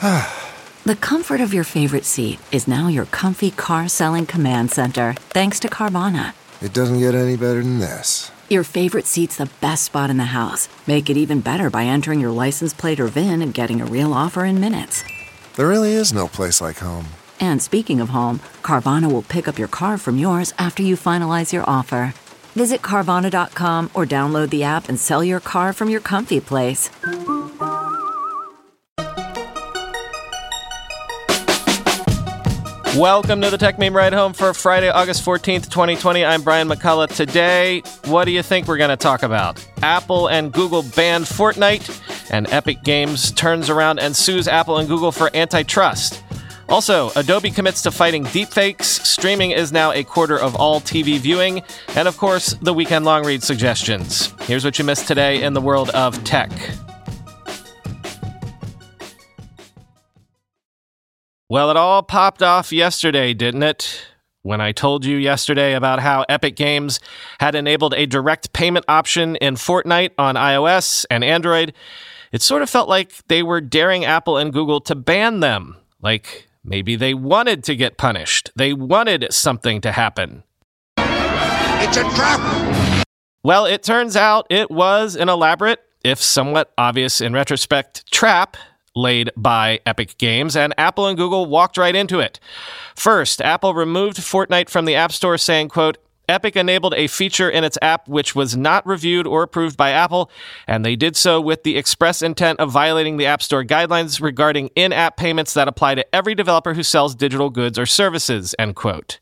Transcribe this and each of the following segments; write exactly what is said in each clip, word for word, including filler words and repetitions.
The comfort of your favorite seat is now your comfy car-selling command center, thanks to Carvana. It doesn't get any better than this. Your favorite seat's the best spot in the house. Make it even better by entering your license plate or V I N and getting a real offer in minutes. There really is no place like home. And speaking of home, Carvana will pick up your car from yours after you finalize your offer. Visit Carvana dot com or download the app and sell your car from your comfy place. Welcome to the Tech Meme Ride Home for Friday, August fourteenth, twenty twenty. I'm Brian McCullough. Today, what do you think we're going to talk about? Apple and Google banned Fortnite, and Epic Games turns around and sues Apple and Google for antitrust. Also, Adobe commits to fighting deepfakes, streaming is now a quarter of all T V viewing, and of course, the weekend long read suggestions. Here's what you missed today in the world of tech. Well, it all popped off yesterday, didn't it? When I told you yesterday about how Epic Games had enabled a direct payment option in Fortnite on iOS and Android, it sort of felt like they were daring Apple and Google to ban them. Like, maybe they wanted to get punished. They wanted something to happen. It's a trap! Well, it turns out it was an elaborate, if somewhat obvious in retrospect, trap laid by Epic Games, and Apple and Google walked right into it. First, Apple removed Fortnite from the App Store, saying, quote, Epic enabled a feature in its app which was not reviewed or approved by Apple, and they did so with the express intent of violating the App Store guidelines regarding in-app payments that apply to every developer who sells digital goods or services, end quote.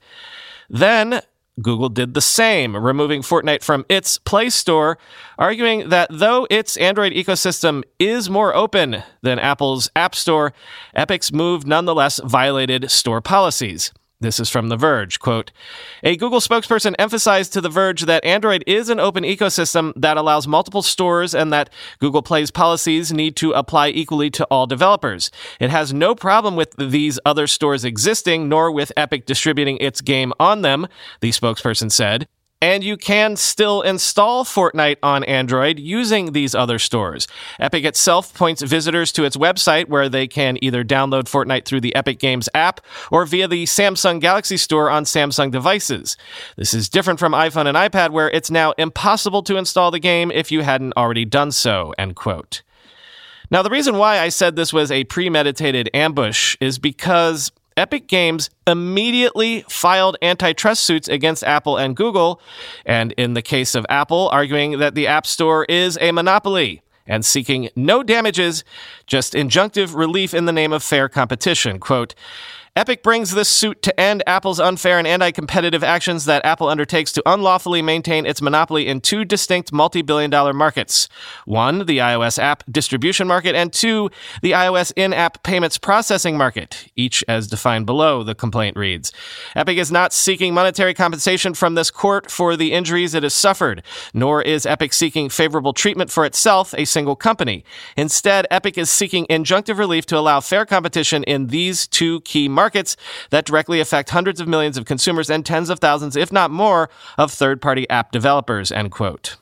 Then, Google did the same, removing Fortnite from its Play Store, arguing that though its Android ecosystem is more open than Apple's App Store, Epic's move nonetheless violated store policies. This is from The Verge, quote, a Google spokesperson emphasized to The Verge that Android is an open ecosystem that allows multiple stores and that Google Play's policies need to apply equally to all developers. It has no problem with these other stores existing, nor with Epic distributing its game on them, the spokesperson said. And you can still install Fortnite on Android using these other stores. Epic itself points visitors to its website where they can either download Fortnite through the Epic Games app or via the Samsung Galaxy Store on Samsung devices. This is different from iPhone and iPad, where it's now impossible to install the game if you hadn't already done so, end quote. Now, the reason why I said this was a premeditated ambush is because Epic Games immediately filed antitrust suits against Apple and Google, and in the case of Apple, arguing that the App Store is a monopoly and seeking no damages, just injunctive relief in the name of fair competition. Quote, Epic brings this suit to end Apple's unfair and anti-competitive actions that Apple undertakes to unlawfully maintain its monopoly in two distinct multi-billion dollar markets. One, the iOS app distribution market, and two, the iOS in-app payments processing market, each as defined below, the complaint reads. Epic is not seeking monetary compensation from this court for the injuries it has suffered, nor is Epic seeking favorable treatment for itself, a single company. Instead, Epic is seeking injunctive relief to allow fair competition in these two key markets. markets that directly affect hundreds of millions of consumers and tens of thousands, if not more, of third-party app developers, end quote.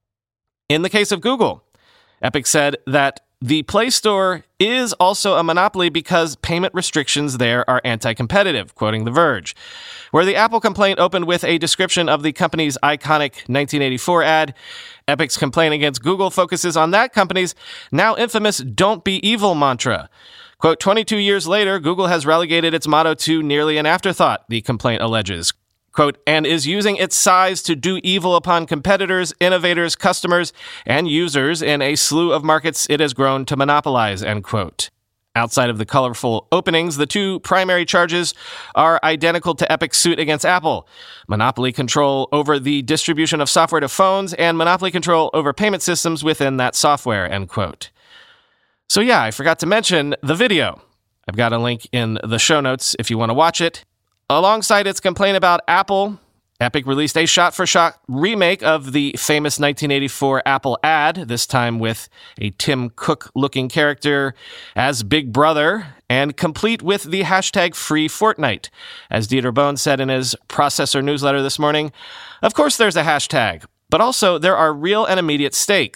In the case of Google, Epic said that the Play Store is also a monopoly because payment restrictions there are anti-competitive, quoting The Verge. Where the Apple complaint opened with a description of the company's iconic nineteen eighty-four ad, Epic's complaint against Google focuses on that company's now infamous "Don't Be Evil" mantra. Quote, twenty-two years later, Google has relegated its motto to nearly an afterthought, the complaint alleges. Quote, and is using its size to do evil upon competitors, innovators, customers, and users in a slew of markets it has grown to monopolize, end quote. Outside of the colorful openings, the two primary charges are identical to Epic's suit against Apple: monopoly control over the distribution of software to phones and monopoly control over payment systems within that software, end quote. So yeah, I forgot to mention the video. I've got a link in the show notes if you want to watch it. Alongside its complaint about Apple, Epic released a shot-for-shot remake of the famous nineteen eighty-four Apple ad, this time with a Tim Cook-looking character as Big Brother, and complete with the hashtag Free Fortnite. As Dieter Bohn said in his Processor newsletter this morning, of course there's a hashtag, but also there are real and immediate stakes.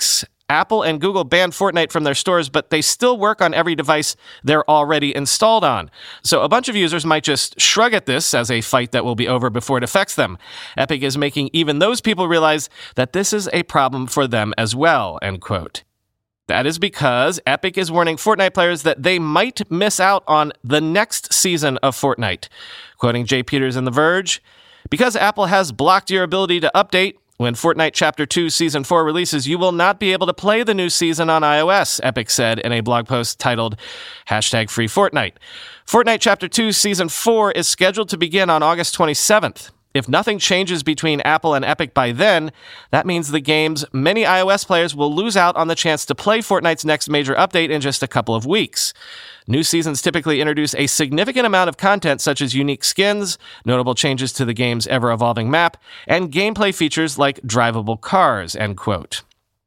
Apple and Google banned Fortnite from their stores, but they still work on every device they're already installed on. So a bunch of users might just shrug at this as a fight that will be over before it affects them. Epic is making even those people realize that this is a problem for them as well, end quote. That is because Epic is warning Fortnite players that they might miss out on the next season of Fortnite. Quoting Jay Peters in The Verge, because Apple has blocked your ability to update, when Fortnite Chapter two Season four releases, you will not be able to play the new season on iOS, Epic said in a blog post titled hashtag Free Fortnite. Fortnite Chapter two Season four is scheduled to begin on August twenty-seventh. If nothing changes between Apple and Epic by then, that means the game's many iOS players will lose out on the chance to play Fortnite's next major update in just a couple of weeks. New seasons typically introduce a significant amount of content such as unique skins, notable changes to the game's ever-evolving map, and gameplay features like drivable cars, end quote.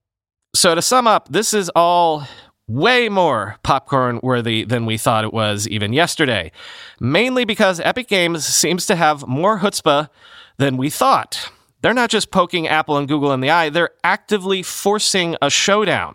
So to sum up, this is all way more popcorn-worthy than we thought it was even yesterday, mainly because Epic Games seems to have more chutzpah than we thought. They're not just poking Apple and Google in the eye, they're actively forcing a showdown.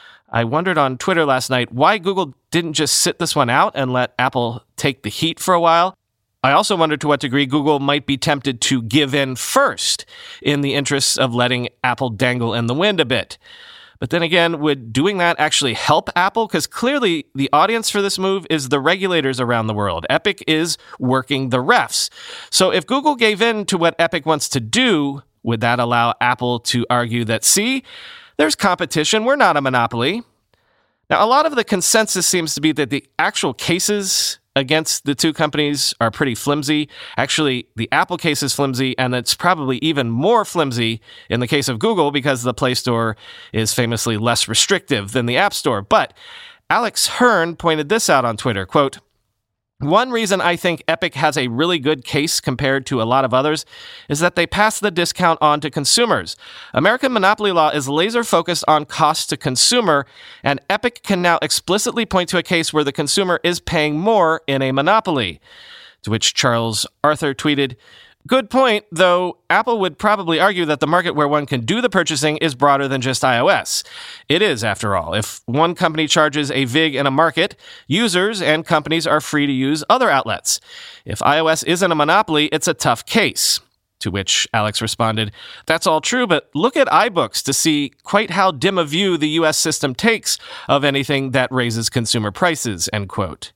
I wondered on Twitter last night why Google didn't just sit this one out and let Apple take the heat for a while. I also wondered to what degree Google might be tempted to give in first in the interests of letting Apple dangle in the wind a bit. But then again, would doing that actually help Apple? Because clearly the audience for this move is the regulators around the world. Epic is working the refs. So if Google gave in to what Epic wants to do, would that allow Apple to argue that, see, there's competition, we're not a monopoly? Now, a lot of the consensus seems to be that the actual cases against the two companies are pretty flimsy. Actually, the Apple case is flimsy, and it's probably even more flimsy in the case of Google because the Play Store is famously less restrictive than the App Store. But Alex Hearn pointed this out on Twitter, quote, one reason I think Epic has a really good case compared to a lot of others is that they pass the discount on to consumers. American monopoly law is laser focused on cost to consumer, and Epic can now explicitly point to a case where the consumer is paying more in a monopoly. To which Charles Arthur tweeted, good point, though Apple would probably argue that the market where one can do the purchasing is broader than just iOS. It is, after all. If one company charges a vig in a market, users and companies are free to use other outlets. If iOS isn't a monopoly, it's a tough case. To which Alex responded, that's all true, but look at iBooks to see quite how dim a view the U S system takes of anything that raises consumer prices, end quote.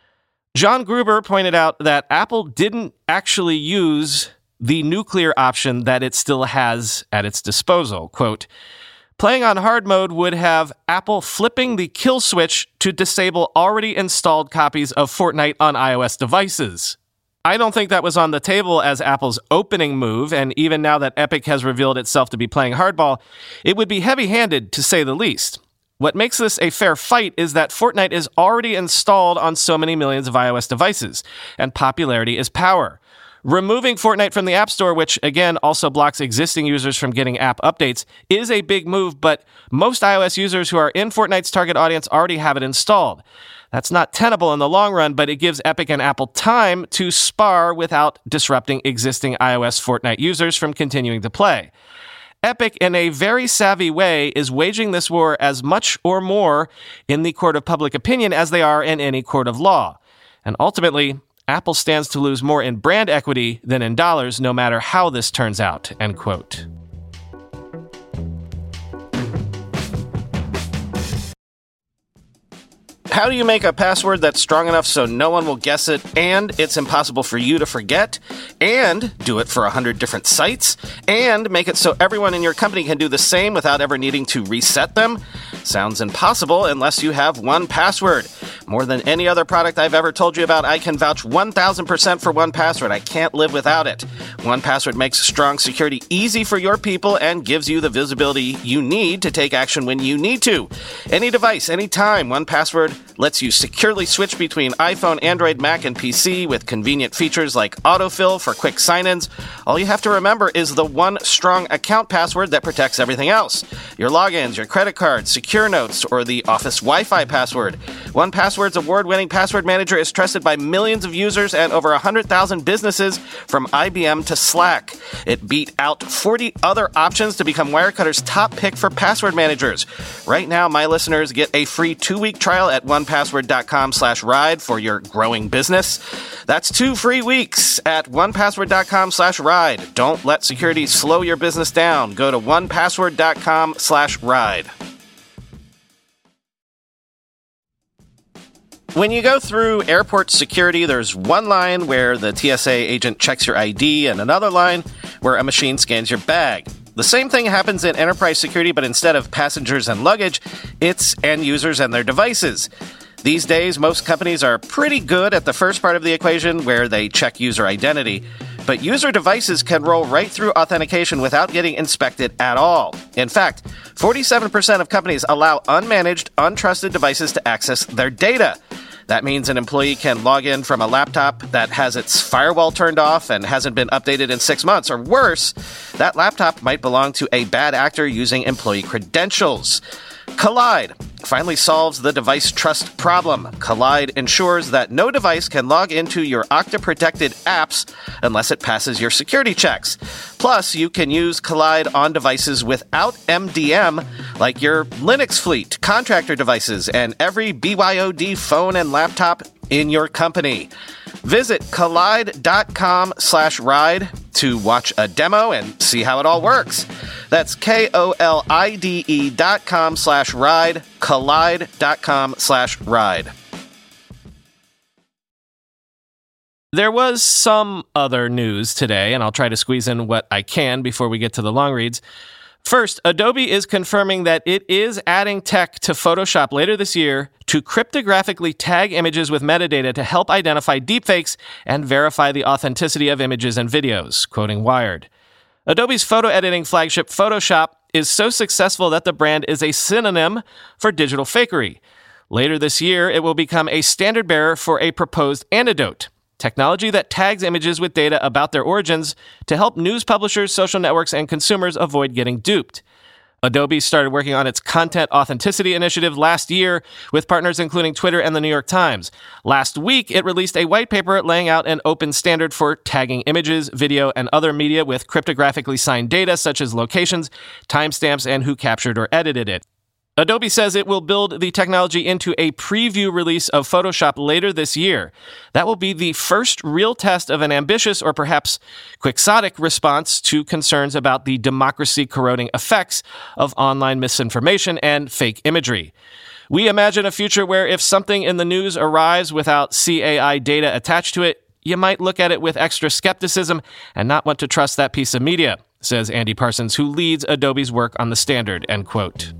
John Gruber pointed out that Apple didn't actually use the nuclear option that it still has at its disposal. Quote, playing on hard mode would have Apple flipping the kill switch to disable already installed copies of Fortnite on iOS devices. I don't think that was on the table as Apple's opening move, and even now that Epic has revealed itself to be playing hardball, it would be heavy-handed to say the least. What makes this a fair fight is that Fortnite is already installed on so many millions of iOS devices, and popularity is power. Removing Fortnite from the App Store, which again also blocks existing users from getting app updates, is a big move, but most iOS users who are in Fortnite's target audience already have it installed. That's not tenable in the long run, but it gives Epic and Apple time to spar without disrupting existing iOS Fortnite users from continuing to play. Epic, in a very savvy way, is waging this war as much or more in the court of public opinion as they are in any court of law. And ultimately, Apple stands to lose more in brand equity than in dollars, no matter how this turns out, end quote. How do you make a password that's strong enough so no one will guess it, and it's impossible for you to forget, and do it for a hundred different sites, and make it so everyone in your company can do the same without ever needing to reset them? Sounds impossible unless you have one password. More than any other product I've ever told you about, I can vouch one thousand percent for one password. I can't live without it. one password makes strong security easy for your people and gives you the visibility you need to take action when you need to. Any device, anytime, one password lets you securely switch between iPhone, Android, Mac, and P C with convenient features like autofill for quick sign-ins. All you have to remember is the one strong account password that protects everything else. Your logins, your credit cards, secure notes, or the Office Wi-Fi password. one password Password's award-winning password manager is trusted by millions of users and over one hundred thousand businesses from I B M to Slack. It beat out forty other options to become Wirecutter's top pick for password managers. Right now, my listeners get a free two-week trial at one password dot com slash ride for your growing business. That's two free weeks at one password dot com slash ride. Don't let security slow your business down. Go to one password dot com slash ride. When you go through airport security, there's one line where the T S A agent checks your I D and another line where a machine scans your bag. The same thing happens in enterprise security, but instead of passengers and luggage, it's end users and their devices. These days, most companies are pretty good at the first part of the equation where they check user identity. But user devices can roll right through authentication without getting inspected at all. In fact, forty-seven percent of companies allow unmanaged, untrusted devices to access their data. That means an employee can log in from a laptop that has its firewall turned off and hasn't been updated in six months. Or worse, that laptop might belong to a bad actor using employee credentials. Kolide finally solves the device trust problem. Kolide ensures that no device can log into your Okta-protected apps unless it passes your security checks. Plus, you can use Kolide on devices without M D M, like your Linux fleet, contractor devices, and every B Y O D phone and laptop in your company. Visit kolide.com slash ride to watch a demo and see how it all works. That's K-O-L-I-D-E dot com slash ride, kolide.com slash ride. There was some other news today, and I'll try to squeeze in what I can before we get to the long reads. First, Adobe is confirming that it is adding tech to Photoshop later this year to cryptographically tag images with metadata to help identify deepfakes and verify the authenticity of images and videos, quoting Wired. Adobe's photo editing flagship Photoshop is so successful that the brand is a synonym for digital fakery. Later this year, it will become a standard bearer for a proposed antidote, technology that tags images with data about their origins to help news publishers, social networks, and consumers avoid getting duped. Adobe started working on its Content Authenticity Initiative last year with partners including Twitter and the New York Times. Last week, it released a white paper laying out an open standard for tagging images, video, and other media with cryptographically signed data such as locations, timestamps, and who captured or edited it. Adobe says it will build the technology into a preview release of Photoshop later this year. That will be the first real test of an ambitious or perhaps quixotic response to concerns about the democracy-corroding effects of online misinformation and fake imagery. We imagine a future where if something in the news arrives without C A I data attached to it, you might look at it with extra skepticism and not want to trust that piece of media, says Andy Parsons, who leads Adobe's work on the standard, end quote.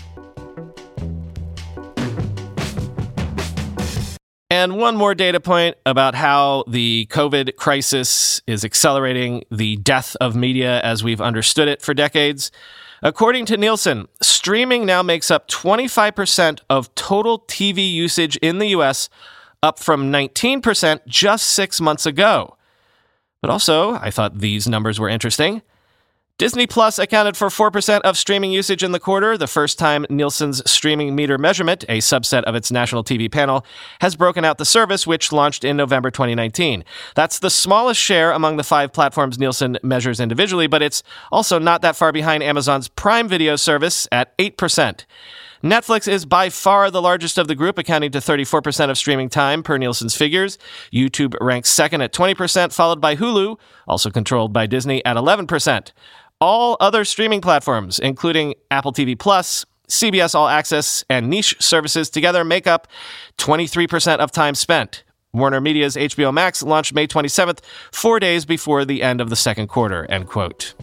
And one more data point about how the COVID crisis is accelerating the death of media as we've understood it for decades. According to Nielsen, streaming now makes up twenty-five percent of total T V usage in the U S, up from nineteen percent just six months ago. But also, I thought these numbers were interesting. Disney Plus accounted for four percent of streaming usage in the quarter, the first time Nielsen's streaming meter measurement, a subset of its national T V panel, has broken out the service, which launched in November twenty nineteen. That's the smallest share among the five platforms Nielsen measures individually, but it's also not that far behind Amazon's Prime Video service at eight percent. Netflix is by far the largest of the group, accounting to thirty-four percent of streaming time per Nielsen's figures. YouTube ranks second at twenty percent, followed by Hulu, also controlled by Disney, at eleven percent. All other streaming platforms, including Apple T V Plus, C B S All Access, and niche services together make up twenty-three percent of time spent. Warner Media's H B O Max launched May twenty-seventh, four days before the end of the second quarter, end quote.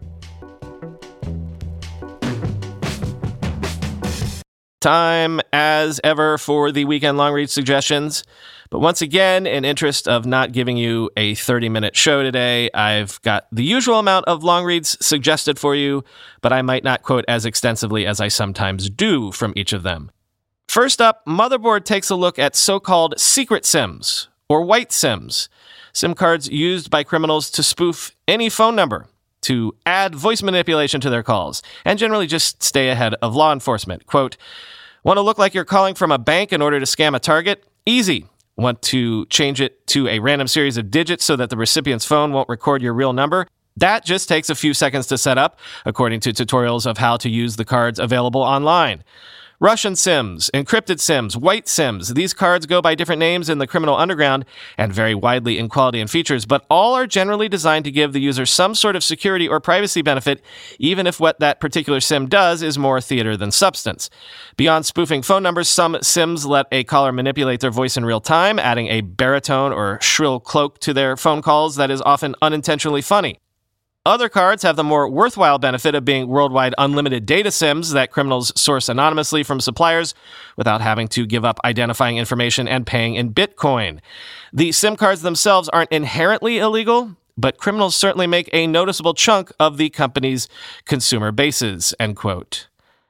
Time, as ever, for the weekend long read suggestions. But once again, in interest of not giving you a thirty-minute show today, I've got the usual amount of long reads suggested for you, but I might not quote as extensively as I sometimes do from each of them. First up, Motherboard takes a look at so-called secret SIMs, or white SIMs, SIM cards used by criminals to spoof any phone number, to add voice manipulation to their calls, and generally just stay ahead of law enforcement. Quote, Want to look like you're calling from a bank in order to scam a target? Easy. Want to change it to a random series of digits so that the recipient's phone won't record your real number? That just takes a few seconds to set up, according to tutorials of how to use the cards available online. Russian SIMs, encrypted SIMs, white SIMs. These cards go by different names in the criminal underground and vary widely in quality and features, but all are generally designed to give the user some sort of security or privacy benefit, even if what that particular SIM does is more theater than substance. Beyond spoofing phone numbers, some SIMs let a caller manipulate their voice in real time, adding a baritone or shrill cloak to their phone calls that is often unintentionally funny. Other cards have the more worthwhile benefit of being worldwide unlimited data SIMs that criminals source anonymously from suppliers without having to give up identifying information and paying in Bitcoin. The SIM cards themselves aren't inherently illegal, but criminals certainly make a noticeable chunk of the company's consumer bases, end quote.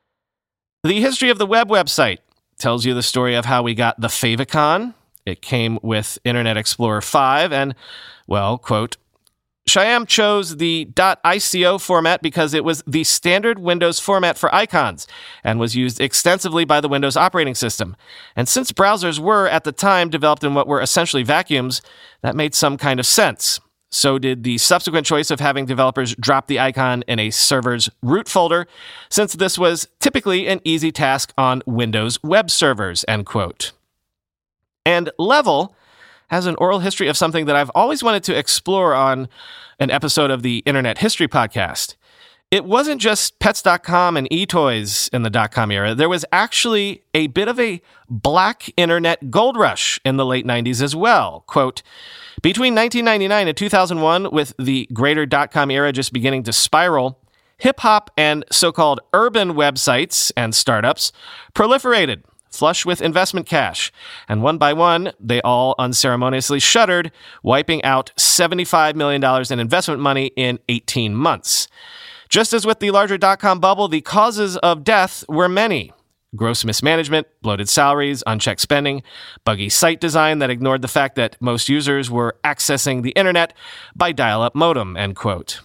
The history of the web website tells you the story of how we got the favicon. It came with Internet Explorer five and, well, quote, Shyam chose the .ico format because it was the standard Windows format for icons and was used extensively by the Windows operating system. And since browsers were, at the time, developed in what were essentially vacuums, that made some kind of sense. So did the subsequent choice of having developers drop the icon in a server's root folder, since this was typically an easy task on Windows web servers, end quote. And Level has an oral history of something that I've always wanted to explore on an episode of the Internet History Podcast. It wasn't just pets dot com and e-toys in the dot-com era. There was actually a bit of a black internet gold rush in the late nineties as well. Quote, between nineteen ninety-nine and two thousand one, with the greater dot-com era just beginning to spiral, hip-hop and so-called urban websites and startups proliferated, flush with investment cash, and one by one, they all unceremoniously shuttered, wiping out seventy-five million dollars in investment money in eighteen months. Just as with the larger dot-com bubble, the causes of death were many. Gross mismanagement, bloated salaries, unchecked spending, buggy site design that ignored the fact that most users were accessing the internet by dial-up modem, end quote.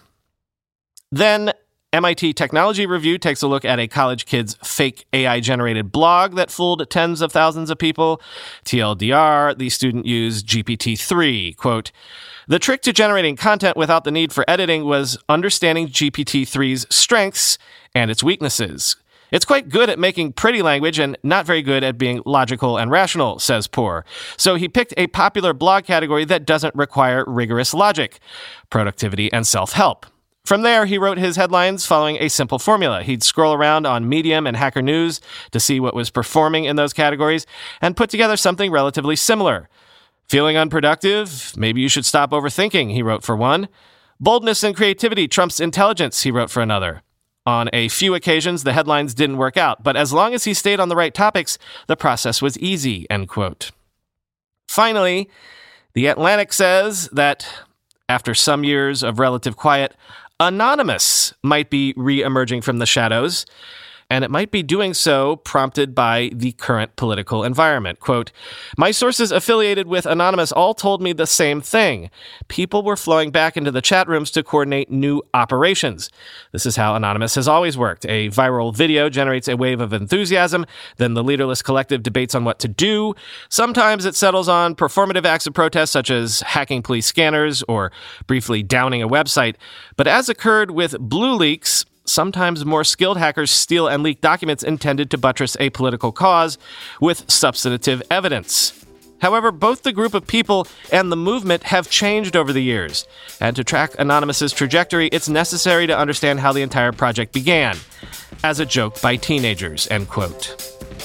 Then M I T Technology Review takes a look at a college kid's fake A I-generated blog that fooled tens of thousands of people. T L D R, the student used G P T three. Quote, the trick to generating content without the need for editing was understanding G P T three's strengths and its weaknesses. It's quite good at making pretty language and not very good at being logical and rational, says Poor. So he picked a popular blog category that doesn't require rigorous logic, productivity and self-help. From there, he wrote his headlines following a simple formula. He'd scroll around on Medium and Hacker News to see what was performing in those categories and put together something relatively similar. Feeling unproductive? Maybe you should stop overthinking, he wrote for one. Boldness and creativity trumps intelligence, he wrote for another. On a few occasions, the headlines didn't work out, but as long as he stayed on the right topics, the process was easy, end quote. Finally, The Atlantic says that after some years of relative quiet, Anonymous might be re-emerging from the shadows, and it might be doing so prompted by the current political environment. Quote, my sources affiliated with Anonymous all told me the same thing. People were flowing back into the chat rooms to coordinate new operations. This is how Anonymous has always worked. A viral video generates a wave of enthusiasm, then the leaderless collective debates on what to do. Sometimes it settles on performative acts of protest, such as hacking police scanners or briefly downing a website. But as occurred with BlueLeaks, sometimes more skilled hackers steal and leak documents intended to buttress a political cause with substantive evidence. However, both the group of people and the movement have changed over the years. And to track Anonymous's trajectory, it's necessary to understand how the entire project began. As a joke by teenagers, end quote.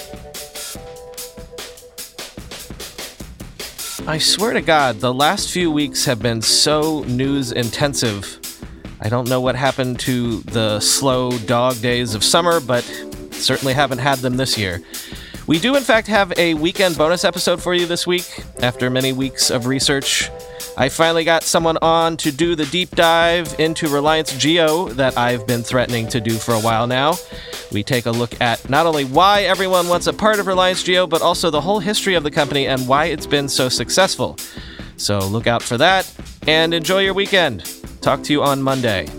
I swear to God, the last few weeks have been so news intensive. I don't know what happened to the slow dog days of summer, but certainly haven't had them this year. We do, in fact, have a weekend bonus episode for you this week. After many weeks of research, I finally got someone on to do the deep dive into Reliance Jio that I've been threatening to do for a while now. We take a look at not only why everyone wants a part of Reliance Jio, but also the whole history of the company and why it's been so successful. So look out for that, and enjoy your weekend. Talk to you on Monday.